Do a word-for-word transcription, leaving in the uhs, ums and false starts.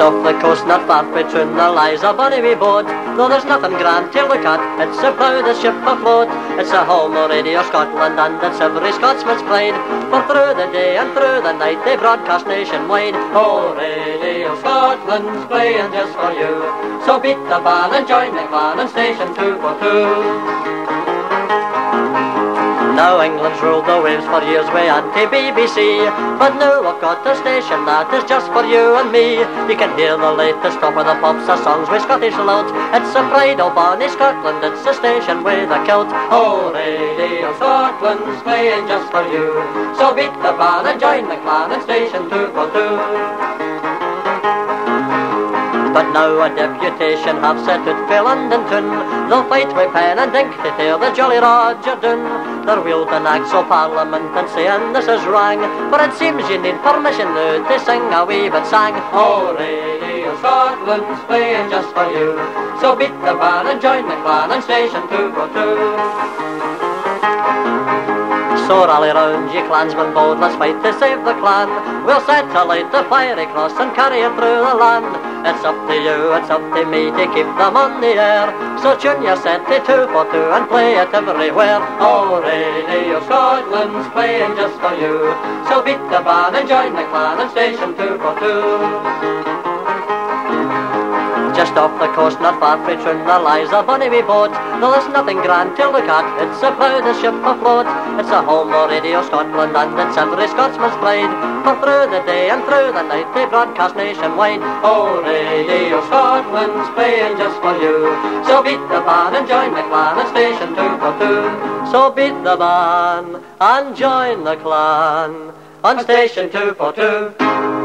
off the coast, not far between, there lies a bonny wee boat. Though there's nothing grand to look at, it's the proudest ship afloat. It's a home of Radio Scotland, and it's every Scotsman's pride. For through the day and through the night, they broadcast nationwide. Oh, Radio Scotland's playing just for you. So beat the band and join the clan on station two four two. Now England's ruled the waves for years with anti-B B C, but now I've got a station that is just for you and me. You can hear the latest top of the pops, the songs with Scottish loud. It's a pride of bonny Scotland, it's a station with a kilt. Oh, Radio Scotland's playing just for you. So beat the band and join the clan on station two four two. But now a deputation have set out for London town. They'll fight with pen and ink to tear the jolly Roger down. They're wielding acts of Parliament and saying this is wrong, but it seems you need permission now to sing a wee bit song. Oh, Radio Scotland's playing just for you. So beat the band and join the clan on station two four two. So rally round, ye clansmen bold, let's fight to save the clan. We'll set alight the fiery cross and carry it through the land. It's up to you, it's up to me to keep them on the air. So tune your set to two four two and play it everywhere. Oh, Radio Scotland's playing just for you. So beat the band and join the clan on station two four two. Just off the coast, not far from Trin, there lies a bonny wee boat. Though there's nothing grand to look at, it's the proudest ship afloat. It's a home of Radio Scotland, and it's every Scotsman's pride. For through the day and through the night, they broadcast nationwide. Oh, Radio Scotland's playing just for you. So beat the band and join the clan at station two four two. So beat the band and join the clan on station two four two.